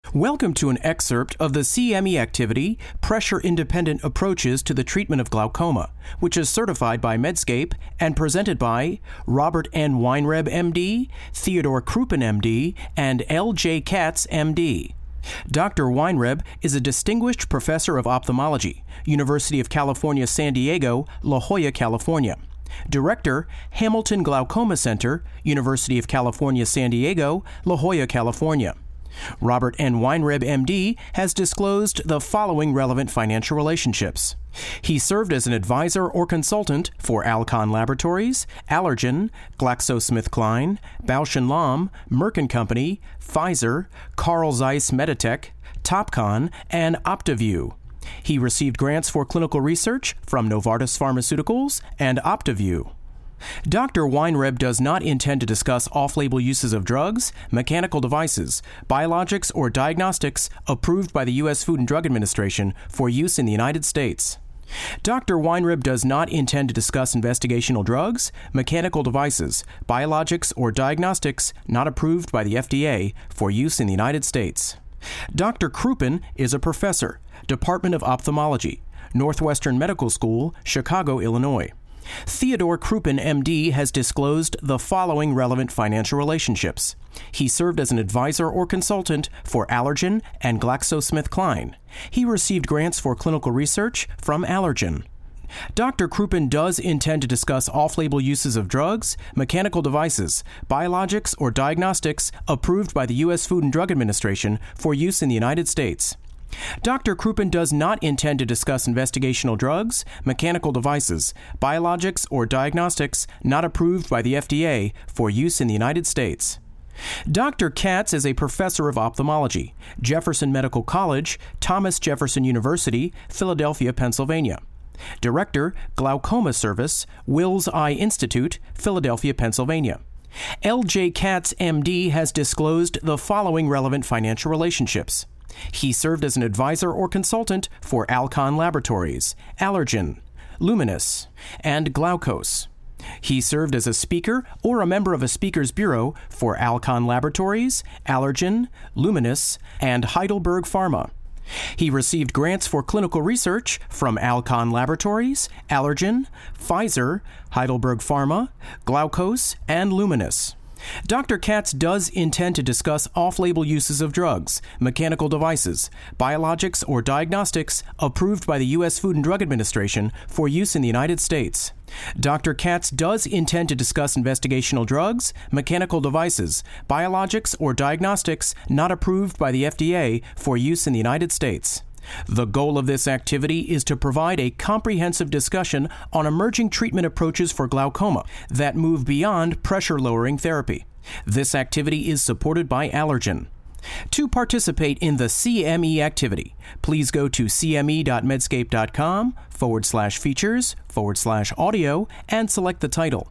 Welcome to an excerpt of the CME activity, Pressure-Independent Approaches to the Treatment of Glaucoma, which is certified by Medscape and presented by Robert N. Weinreb, MD, Theodore Kruppen, MD, and L.J. Katz, MD. Dr. Weinreb is a distinguished professor of ophthalmology, University of California, San Diego, La Jolla, California. Director, Hamilton Glaucoma Center, University of California, San Diego, La Jolla, California. Robert N. Weinreb, MD, has disclosed the following relevant financial relationships. He served as an advisor or consultant for Alcon Laboratories, Allergan, GlaxoSmithKline, Bausch & Lomb, Merck & Company, Pfizer, Carl Zeiss Meditech, Topcon, and Optiview. He received grants for clinical research from Novartis Pharmaceuticals and Optiview. Dr. Weinreb does not intend to discuss off-label uses of drugs, mechanical devices, biologics, or diagnostics approved by the U.S. Food and Drug Administration for use in the United States. Dr. Weinreb does not intend to discuss investigational drugs, mechanical devices, biologics, or diagnostics not approved by the FDA for use in the United States. Dr. Kruppen is a professor, Department of Ophthalmology, Northwestern Medical School, Chicago, Illinois. Theodore Kruppen, MD, has disclosed the following relevant financial relationships. He served as an advisor or consultant for Allergan and GlaxoSmithKline. He received grants for clinical research from Allergan. Dr. Kruppen does intend to discuss off-label uses of drugs, mechanical devices, biologics, or diagnostics approved by the U.S. Food and Drug Administration for use in the United States. Dr. Kruppen does not intend to discuss investigational drugs, mechanical devices, biologics, or diagnostics not approved by the FDA for use in the United States. Dr. Katz is a professor of ophthalmology, Jefferson Medical College, Thomas Jefferson University, Philadelphia, Pennsylvania. Director, Glaucoma Service, Wills Eye Institute, Philadelphia, Pennsylvania. L.J. Katz, MD, has disclosed the following relevant financial relationships. He served as an advisor or consultant for Alcon Laboratories, Allergan, Luminous, and Glaukos. He served as a speaker or a member of a speaker's bureau for Alcon Laboratories, Allergan, Luminous, and Heidelberg Pharma. He received grants for clinical research from Alcon Laboratories, Allergan, Pfizer, Heidelberg Pharma, Glaukos, and Luminous. Dr. Katz does intend to discuss off-label uses of drugs, mechanical devices, biologics, or diagnostics approved by the U.S. Food and Drug Administration for use in the United States. Dr. Katz does intend to discuss investigational drugs, mechanical devices, biologics, or diagnostics not approved by the FDA for use in the United States. The goal of this activity is to provide a comprehensive discussion on emerging treatment approaches for glaucoma that move beyond pressure-lowering therapy. This activity is supported by Allergan. To participate in the CME activity, please go to cme.medscape.com/features/audio and select the title.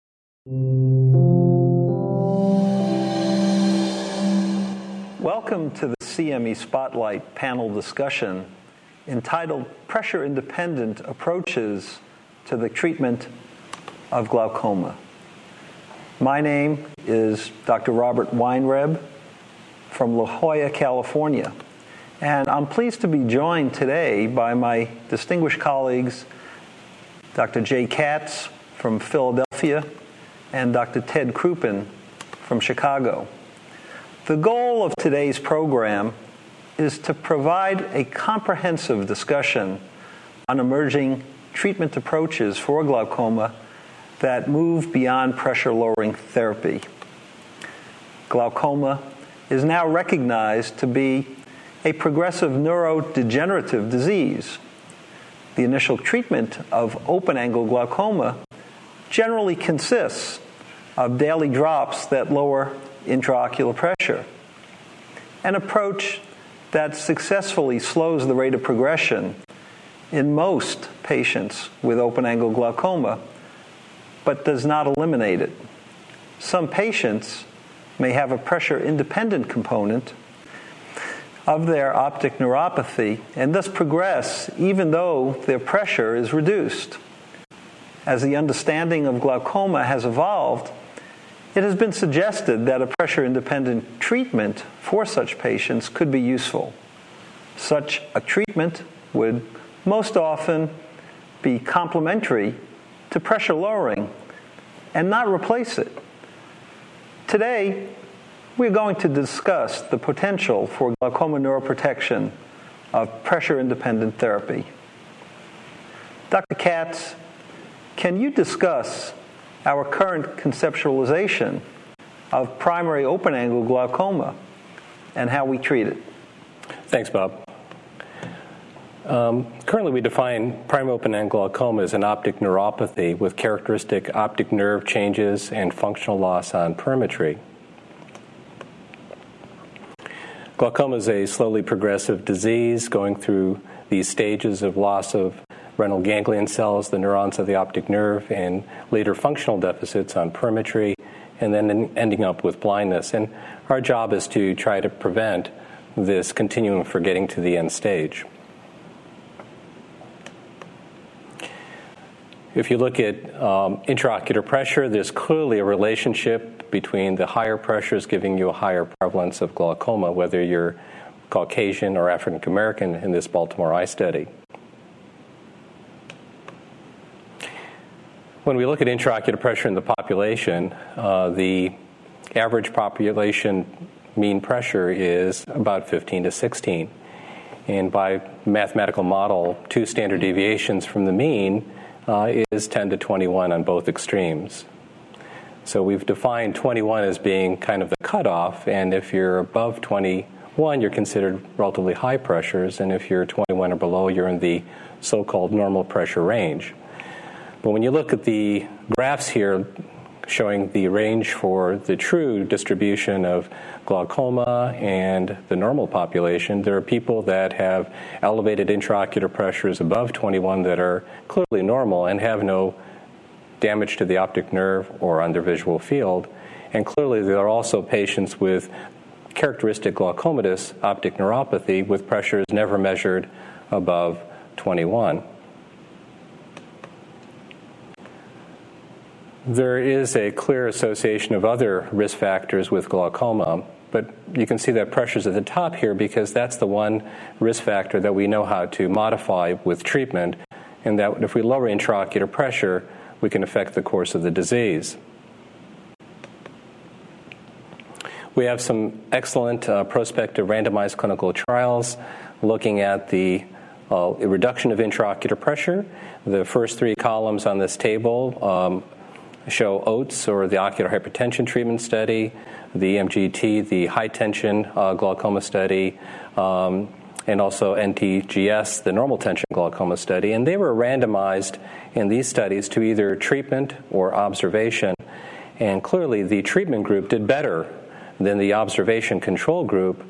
Welcome to the CME Spotlight panel discussion entitled Pressure-Independent Approaches to the Treatment of Glaucoma. My name is Dr. Robert Weinreb from La Jolla, California, and I'm pleased to be joined today by my distinguished colleagues, Dr. J. Katz from Philadelphia and Dr. Ted Kruppen from Chicago. The goal of today's program is to provide a comprehensive discussion on emerging treatment approaches for glaucoma that move beyond pressure-lowering therapy. Glaucoma is now recognized to be a progressive neurodegenerative disease. The initial treatment of open-angle glaucoma generally consists of daily drops that lower intraocular pressure, an approach that successfully slows the rate of progression in most patients with open-angle glaucoma, but does not eliminate it. Some patients may have a pressure-independent component of their optic neuropathy and thus progress even though their pressure is reduced. As the understanding of glaucoma has evolved, It has been suggested that a pressure-independent treatment for such patients could be useful. Such a treatment would most often be complementary to pressure lowering and not replace it. Today, we're going to discuss the potential for glaucoma neuroprotection of pressure-independent therapy. Dr. Katz, can you discuss our current conceptualization of primary open-angle glaucoma and how we treat it? Thanks, Bob. Currently, we define primary open-angle glaucoma as an optic neuropathy with characteristic optic nerve changes and functional loss on perimetry. Glaucoma is a slowly progressive disease going through these stages of loss of retinal ganglion cells, the neurons of the optic nerve, and later functional deficits on perimetry, and then ending up with blindness. And our job is to try to prevent this continuum for getting to the end stage. If you look at intraocular pressure, there's clearly a relationship between the higher pressures giving you a higher prevalence of glaucoma, whether you're Caucasian or African American in this Baltimore Eye Study. When we look at intraocular pressure in the population, the average population mean pressure is about 15 to 16. And by mathematical model, 2 standard deviations from the mean is 10 to 21 on both extremes. So we've defined 21 as being kind of the cutoff, and if you're above 21, you're considered relatively high pressures, and if you're 21 or below, you're in the so-called normal pressure range. But when you look at the graphs here showing the range for the true distribution of glaucoma and the normal population, there are people that have elevated intraocular pressures above 21 that are clearly normal and have no damage to the optic nerve or on their visual field. And clearly there are also patients with characteristic glaucomatous optic neuropathy with pressures never measured above 21. There is a clear association of other risk factors with glaucoma, but you can see that pressure's at the top here because that's the one risk factor that we know how to modify with treatment, and that if we lower intraocular pressure, we can affect the course of the disease. We have some excellent prospective randomized clinical trials looking at the reduction of intraocular pressure. The first 3 columns on this table show OATS, or the ocular hypertension treatment study, the MGT, the high tension glaucoma study, and also NTGS, the normal tension glaucoma study. And they were randomized in these studies to either treatment or observation. And clearly the treatment group did better than the observation control group.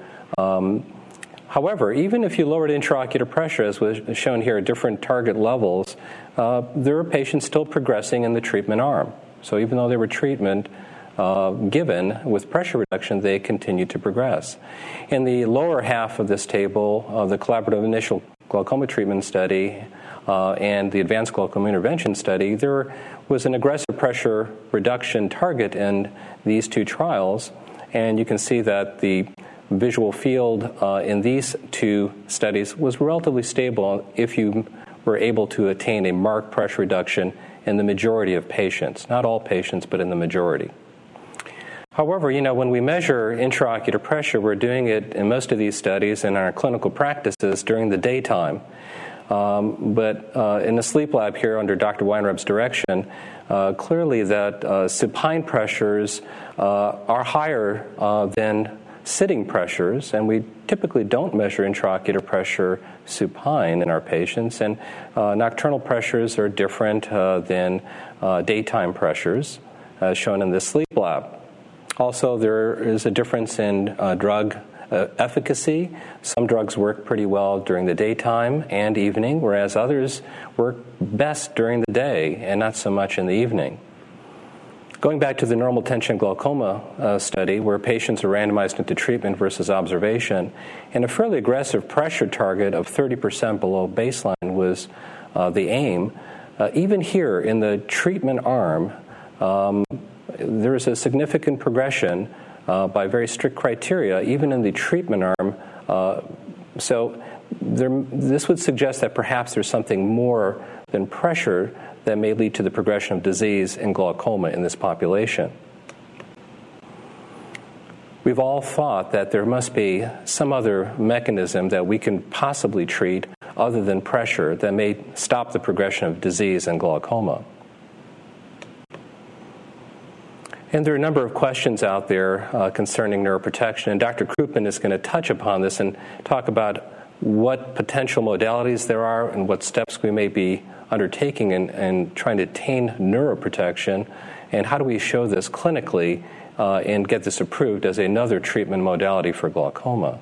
However, even if you lowered intraocular pressure, as was shown here at different target levels, there are patients still progressing in the treatment arm. So even though they were treatment given with pressure reduction, they continued to progress. In the lower half of this table, the collaborative initial glaucoma treatment study and the advanced glaucoma intervention study, there was an aggressive pressure reduction target in these 2 trials. And you can see that the visual field in these 2 studies was relatively stable if you were able to attain a marked pressure reduction in the majority of patients. Not all patients, but in the majority. However, when we measure intraocular pressure, we're doing it in most of these studies and in our clinical practices during the daytime. But in the sleep lab here under Dr. Weinreb's direction, clearly that supine pressures are higher than sitting pressures, and we typically don't measure intraocular pressure supine in our patients, and nocturnal pressures are different than daytime pressures, as shown in this sleep lab. Also, there is a difference in drug efficacy. Some drugs work pretty well during the daytime and evening, whereas others work best during the day and not so much in the evening. Going back to the normal tension glaucoma study, where patients are randomized into treatment versus observation, and a fairly aggressive pressure target of 30% below baseline was the aim. Even here in the treatment arm, there is a significant progression by very strict criteria, even in the treatment arm. This would suggest that perhaps there's something more than pressure that may lead to the progression of disease and glaucoma in this population. We've all thought that there must be some other mechanism that we can possibly treat other than pressure that may stop the progression of disease and glaucoma. And there are a number of questions out there concerning neuroprotection, and Dr. Krupman is going to touch upon this and talk about what potential modalities there are and what steps we may be undertaking in trying to attain neuroprotection, and how do we show this clinically and get this approved as another treatment modality for glaucoma.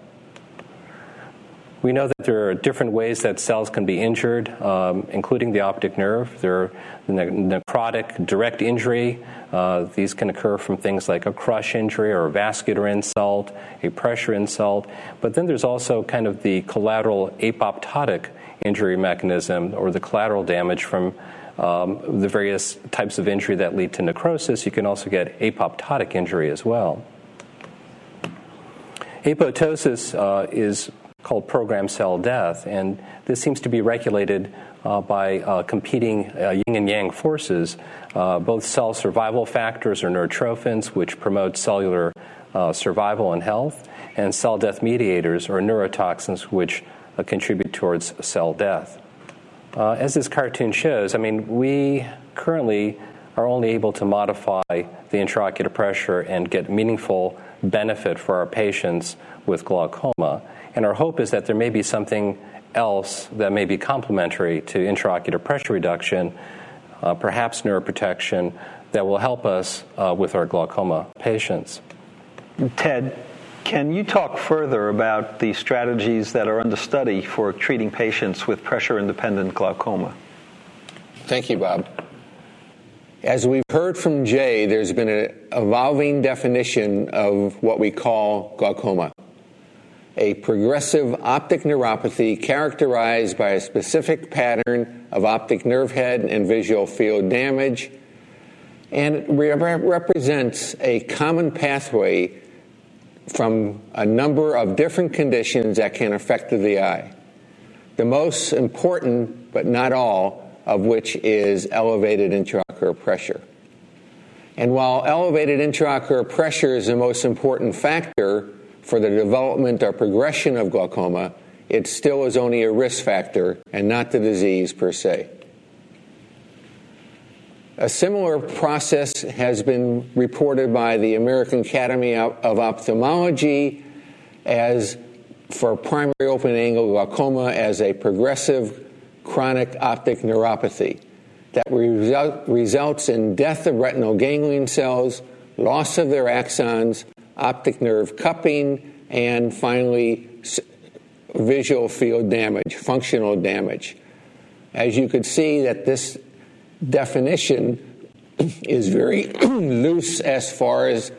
We know that there are different ways that cells can be injured, including the optic nerve. There are necrotic direct injury. These can occur from things like a crush injury or a vascular insult, a pressure insult. But then there's also kind of the collateral apoptotic injury mechanism, or the collateral damage from the various types of injury that lead to necrosis. You can also get apoptotic injury as well. Apoptosis is called programmed cell death, and this seems to be regulated by competing yin and yang forces, both cell survival factors or neurotrophins, which promote cellular survival and health, and cell death mediators or neurotoxins, which contribute towards cell death. As this cartoon shows, we currently are only able to modify the intraocular pressure and get meaningful benefit for our patients with glaucoma. And our hope is that there may be something else that may be complementary to intraocular pressure reduction, perhaps neuroprotection, that will help us with our glaucoma patients. Ted, can you talk further about the strategies that are under study for treating patients with pressure-independent glaucoma? Thank you, Bob. As we've heard from Jay, there's been an evolving definition of what we call glaucoma, a progressive optic neuropathy characterized by a specific pattern of optic nerve head and visual field damage, and it represents a common pathway from a number of different conditions that can affect the eye. The most important, but not all, of which is elevated intraocular pressure. And while elevated intraocular pressure is the most important factor for the development or progression of glaucoma, it still is only a risk factor and not the disease per se. A similar process has been reported by the American Academy of Ophthalmology as for primary open-angle glaucoma as a progressive chronic optic neuropathy that results in death of retinal ganglion cells, loss of their axons, optic nerve cupping, and finally visual field damage, functional damage. As you could see, that this definition is very loose as far as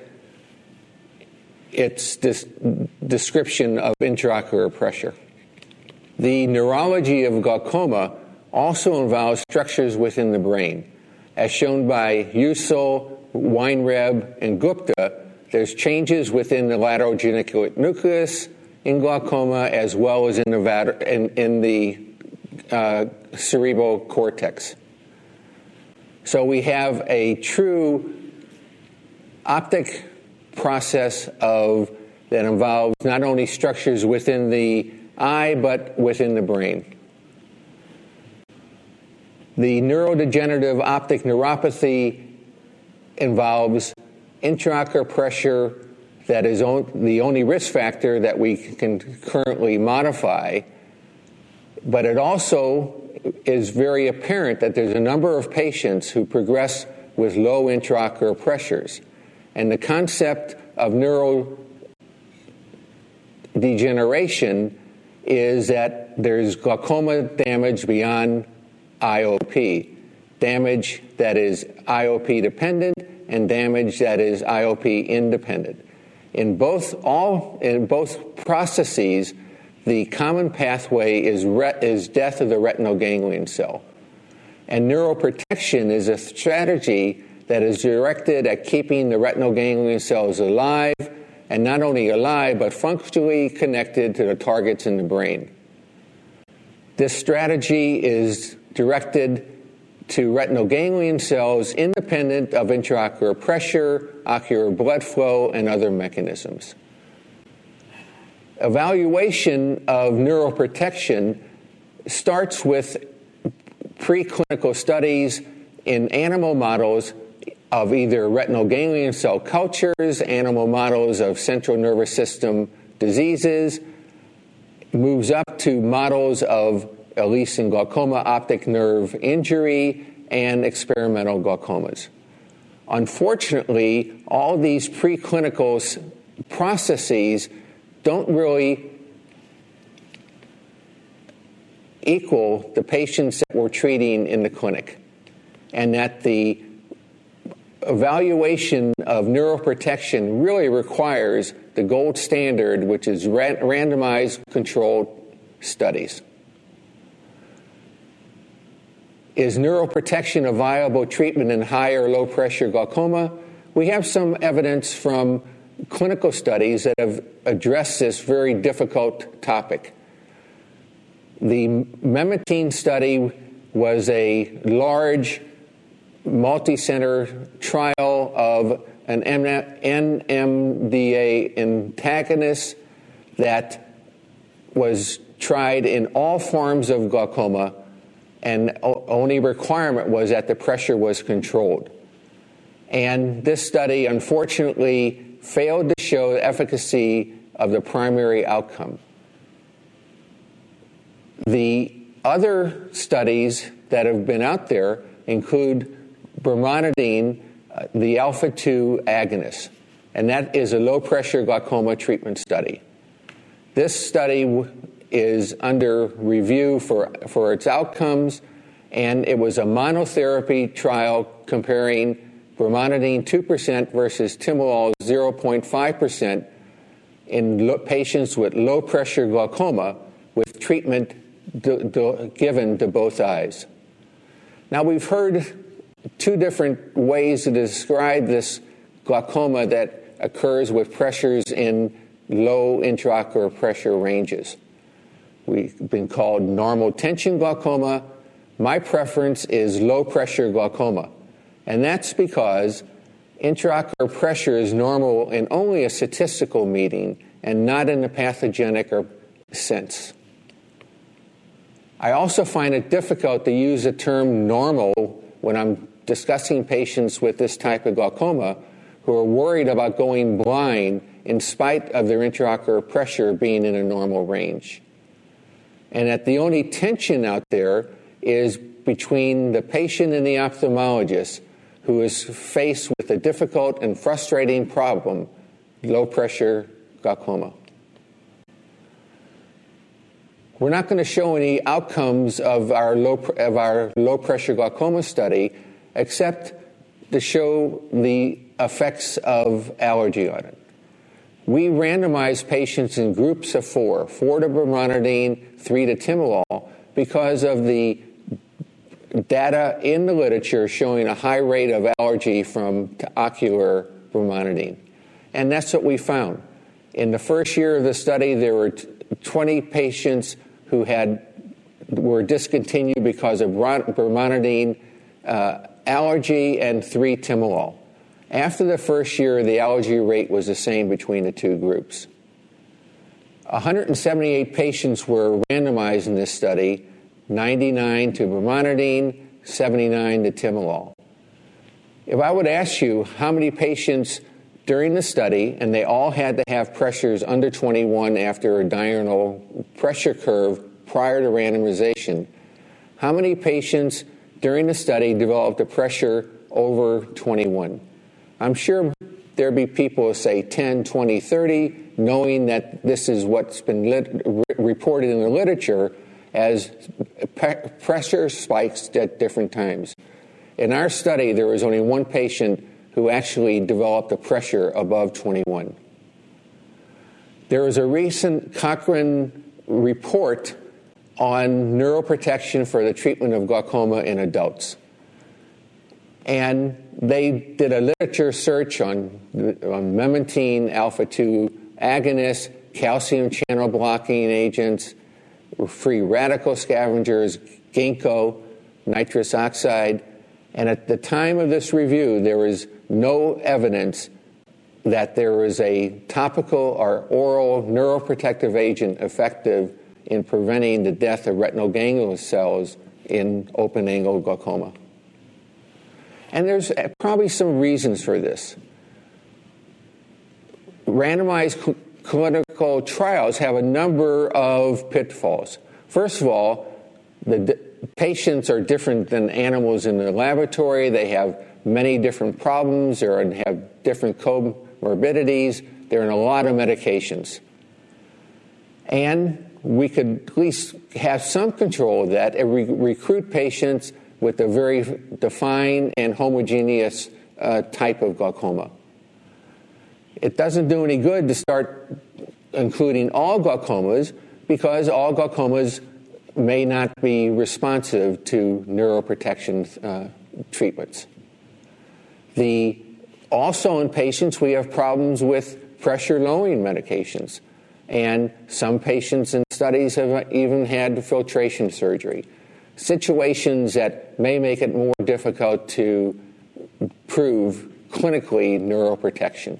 its description of intraocular pressure. The neurology of glaucoma also involves structures within the brain. As shown by Usul, Weinreb, and Gupta, there's changes within the lateral geniculate nucleus in glaucoma as well as in the cerebral cortex. So we have a true optic process that involves not only structures within the eye but within the brain. The neurodegenerative optic neuropathy involves intraocular pressure that is the only risk factor that we can currently modify, but it also is very apparent that there's a number of patients who progress with low intraocular pressures. And the concept of neurodegeneration is that there's glaucoma damage beyond IOP, damage that is IOP dependent and damage that is IOP independent. In both processes, the common pathway is death of the retinal ganglion cell. And neuroprotection is a strategy that is directed at keeping the retinal ganglion cells alive, and not only alive, but functionally connected to the targets in the brain. This strategy is directed to retinal ganglion cells independent of intraocular pressure, ocular blood flow, and other mechanisms. Evaluation of neuroprotection starts with preclinical studies in animal models of either retinal ganglion cell cultures, animal models of central nervous system diseases, moves up to models of Elysian glaucoma, optic nerve injury, and experimental glaucomas. Unfortunately, all these preclinical processes don't really equal the patients that we're treating in the clinic, and that the evaluation of neuroprotection really requires the gold standard, which is randomized controlled studies. Is neuroprotection a viable treatment in high or low pressure glaucoma? We have some evidence from clinical studies that have addressed this very difficult topic. The Memantine study was a large multi-center trial of an NMDA antagonist that was tried in all forms of glaucoma, and only requirement was that the pressure was controlled. And this study, unfortunately, failed to show the efficacy of the primary outcome. The other studies that have been out there include brimonidine, the alpha-2 agonist, and that is a low-pressure glaucoma treatment study. This study is under review for its outcomes, and it was a monotherapy trial comparing brimonidine 2% versus timolol 0.5% in patients with low-pressure glaucoma with treatment given to both eyes. Now, we've heard two different ways to describe this glaucoma that occurs with pressures in low intraocular pressure ranges. We've been called normal tension glaucoma. My preference is low pressure glaucoma, and that's because intraocular pressure is normal in only a statistical meaning and not in a pathogenic sense. I also find it difficult to use the term normal when I'm discussing patients with this type of glaucoma who are worried about going blind in spite of their intraocular pressure being in a normal range. And that the only tension out there is between the patient and the ophthalmologist, who is faced with a difficult and frustrating problem, low pressure glaucoma. We're not going to show any outcomes of our low pressure glaucoma study, except to show the effects of allergy on it. We randomized patients in groups of 4 to brimonidine, 3 to timolol, because of the data in the literature showing a high rate of allergy from ocular brimonidine. And that's what we found. In the first year of the study, there were 20 patients who were discontinued because of brimonidine allergy and 3 timolol. After the first year, the allergy rate was the same between the two groups. 178 patients were randomized in this study, 99 to brimonidine, 79 to timolol. If I would ask you how many patients during the study, and they all had to have pressures under 21 after a diurnal pressure curve prior to randomization, how many patients during the study developed a pressure over 21? I'm sure there'd be people who say 10, 20, 30, knowing that this is what's been reported in the literature as pressure spikes at different times. In our study, there was only one patient who actually developed a pressure above 21. There was a recent Cochrane report on neuroprotection for the treatment of glaucoma in adults. And they did a literature search on memantine alpha-2 agonists, calcium channel blocking agents, free radical scavengers, ginkgo, nitrous oxide. And at the time of this review, there was no evidence that there was a topical or oral neuroprotective agent effective in preventing the death of retinal ganglion cells in open-angle glaucoma. And there's probably some reasons for this. Randomized clinical trials have a number of pitfalls. First of all, the patients are different than animals in the laboratory. They have many different problems. They have different comorbidities. They're on a lot of medications. And we could at least have some control of that and recruit patients with a very defined and homogeneous type of glaucoma. It doesn't do any good to start including all glaucomas because all glaucomas may not be responsive to neuroprotection treatments. Also in patients, we have problems with pressure-lowering medications. And some patients in studies have even had filtration surgery. Situations that may make it more difficult to prove clinically neuroprotection.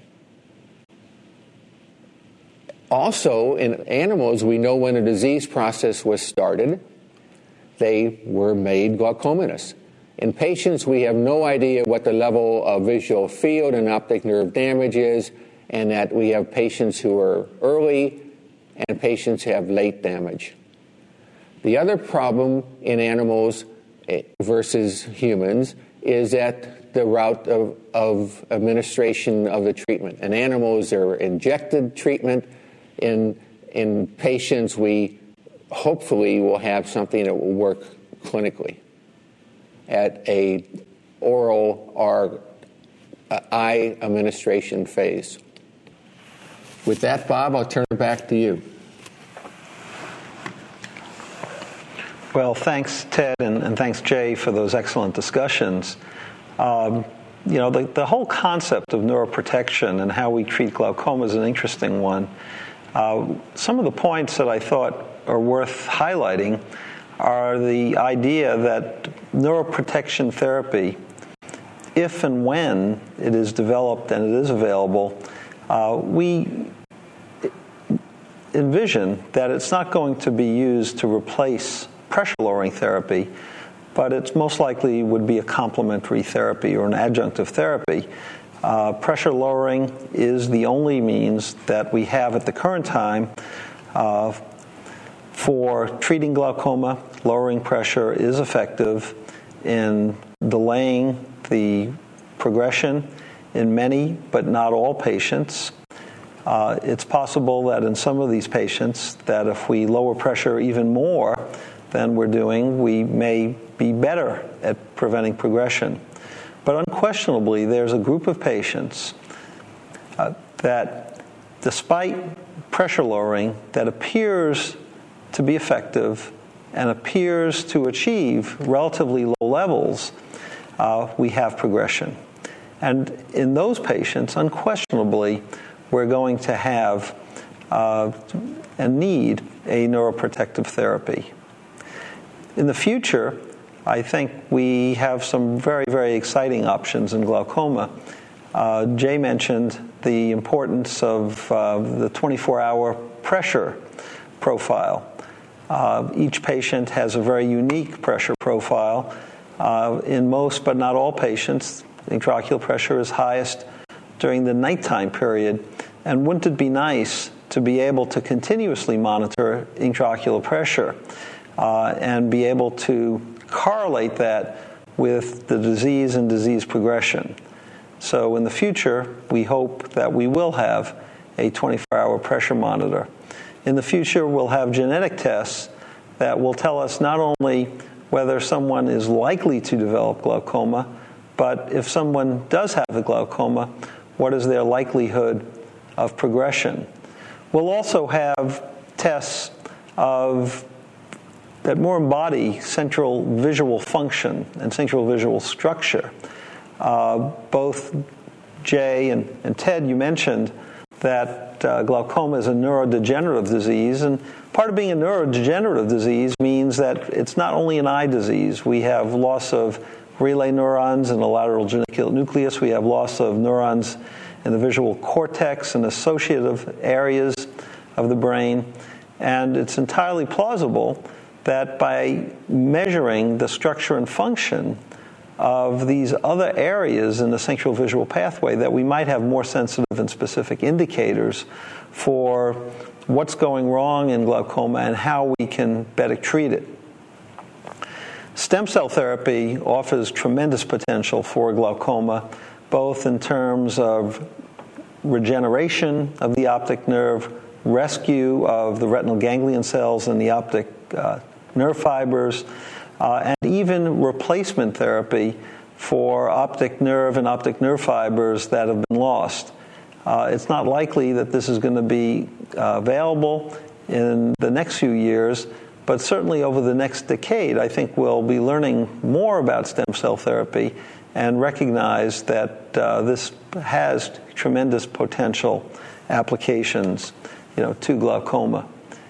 Also, in animals, we know when a disease process was started, they were made glaucomatous. In patients, we have no idea what the level of visual field and optic nerve damage is, and that we have patients who are early and patients who have late damage. The other problem in animals versus humans is that the route of administration of the treatment. In animals, they're injected treatment. In patients, we hopefully will have something that will work clinically at a oral or eye administration phase. With that, Bob, I'll turn it back to you. Well, thanks, Ted, and thanks, Jay, for those excellent discussions. The whole concept of neuroprotection and how we treat glaucoma is an interesting one. Some of the points that I thought are worth highlighting are the idea that neuroprotection therapy, if and when it is developed and it is available, we envision that it's not going to be used to replace pressure-lowering therapy, but it's most likely would be a complementary therapy or an adjunctive therapy. Pressure lowering is the only means that we have at the current time for treating glaucoma. Lowering pressure is effective in delaying the progression in many, but not all patients. It's possible that in some of these patients that if we lower pressure even more than we're doing, we may be better at preventing progression. But unquestionably, there's a group of patients that, despite pressure lowering, that appears to be effective and appears to achieve relatively low levels, we have progression. And in those patients, unquestionably, we're going to have and need a neuroprotective therapy. In the future, I think we have some very, very exciting options in glaucoma. Jay mentioned the importance of the 24-hour pressure profile. Each patient has a very unique pressure profile. In most, but not all patients, intraocular pressure is highest during the nighttime period. And wouldn't it be nice to be able to continuously monitor intraocular pressure and be able to correlate that with the disease and disease progression? So in the future, we hope that we will have a 24-hour pressure monitor. In the future, we'll have genetic tests that will tell us not only whether someone is likely to develop glaucoma, but if someone does have the glaucoma, what is their likelihood of progression? We'll also have tests that more embody central visual function and central visual structure. Both Jay and Ted, you mentioned that glaucoma is a neurodegenerative disease, and part of being a neurodegenerative disease means that it's not only an eye disease. We have loss of relay neurons in the lateral geniculate nucleus. We have loss of neurons in the visual cortex and associative areas of the brain. And it's entirely plausible that by measuring the structure and function of these other areas in the central visual pathway, that we might have more sensitive and specific indicators for what's going wrong in glaucoma and how we can better treat it. Stem cell therapy offers tremendous potential for glaucoma, both in terms of regeneration of the optic nerve, rescue of the retinal ganglion cells and the optic nerve fibers, and even replacement therapy for optic nerve and optic nerve fibers that have been lost. It's not likely that this is going to be available in the next few years, but certainly over the next decade, I think we'll be learning more about stem cell therapy and recognize that this has tremendous potential applications, to glaucoma.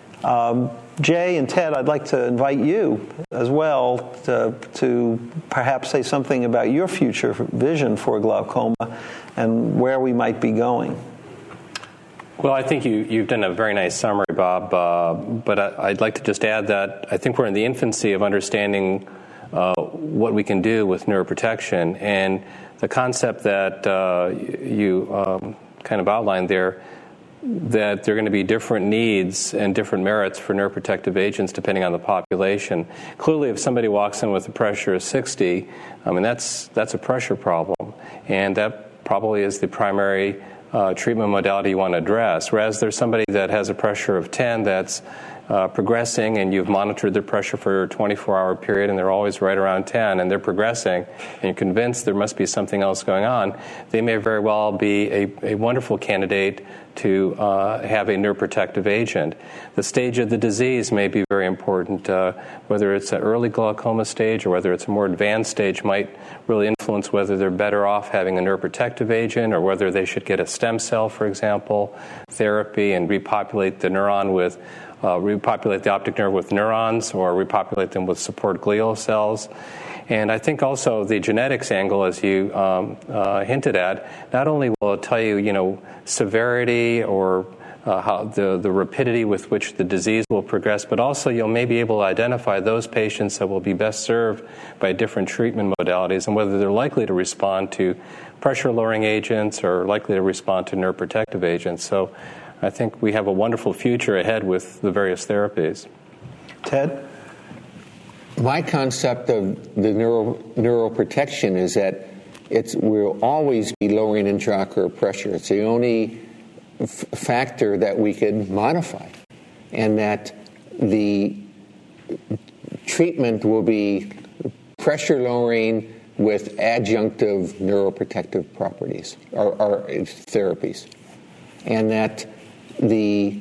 Jay and Ted, I'd like to invite you as well to perhaps say something about your future vision for glaucoma and where we might be going. Well, I think you've done a very nice summary, Bob, but I'd like to just add that I think we're in the infancy of understanding what we can do with neuroprotection, and the concept that you kind of outlined there, that there are going to be different needs and different merits for neuroprotective agents depending on the population. Clearly, if somebody walks in with a pressure of 60, that's a pressure problem, and that probably is the primary treatment modality you want to address. Whereas there's somebody that has a pressure of 10 that's progressing, and you've monitored their pressure for a 24-hour period, and they're always right around 10, and they're progressing, and you're convinced there must be something else going on, they may very well be a wonderful candidate to have a neuroprotective agent. The stage of the disease may be very important. Whether it's an early glaucoma stage or whether it's a more advanced stage might really influence whether they're better off having a neuroprotective agent or whether they should get a stem cell, for example, therapy and repopulate the neuron with repopulate the optic nerve with neurons or repopulate them with support glial cells. And I think also the genetics angle, as you hinted at, not only will it tell you, severity or how the rapidity with which the disease will progress, but also you'll may be able to identify those patients that will be best served by different treatment modalities and whether they're likely to respond to pressure-lowering agents or likely to respond to neuroprotective agents. So I think we have a wonderful future ahead with the various therapies. Ted? My concept of the neuroprotection is that we'll always be lowering intraocular pressure. It's the only factor that we could modify, and that the treatment will be pressure lowering with adjunctive neuroprotective properties or therapies, and that the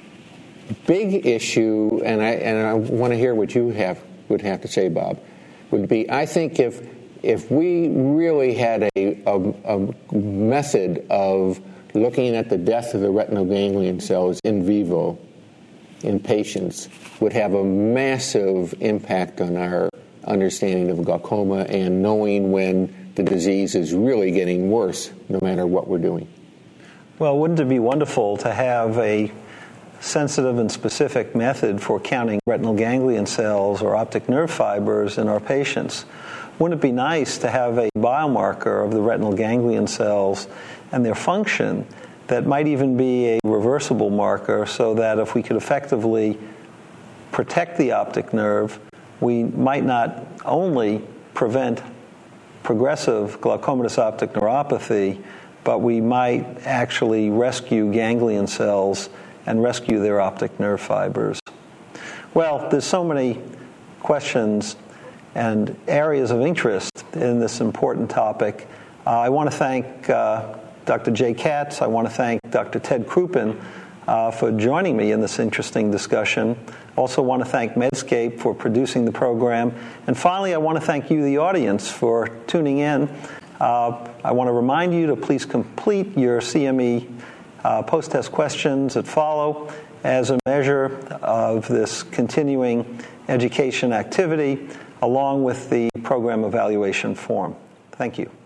big issue, and I want to hear what you would have to say, Bob, would be, I think if we really had a method of looking at the death of the retinal ganglion cells in vivo in patients, would have a massive impact on our understanding of glaucoma and knowing when the disease is really getting worse, no matter what we're doing. Well, wouldn't it be wonderful to have a sensitive and specific method for counting retinal ganglion cells or optic nerve fibers in our patients? Wouldn't it be nice to have a biomarker of the retinal ganglion cells and their function that might even be a reversible marker, so that if we could effectively protect the optic nerve, we might not only prevent progressive glaucomatous optic neuropathy, but we might actually rescue ganglion cells and rescue their optic nerve fibers. Well, there's so many questions and areas of interest in this important topic. I want to thank Dr. Jay Katz. I want to thank Dr. Ted Cruppen for joining me in this interesting discussion. Also want to thank Medscape for producing the program. And finally, I want to thank you, the audience, for tuning in. I want to remind you to please complete your CME post-test questions that follow as a measure of this continuing education activity, along with the program evaluation form. Thank you.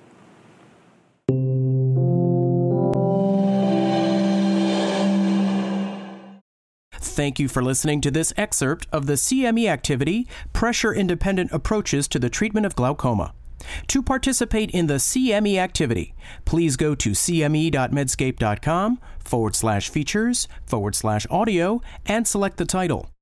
Thank you for listening to this excerpt of the CME activity, Pressure-Independent Approaches to the Treatment of Glaucoma. To participate in the CME activity, please go to cme.medscape.com/features/audio and select the title.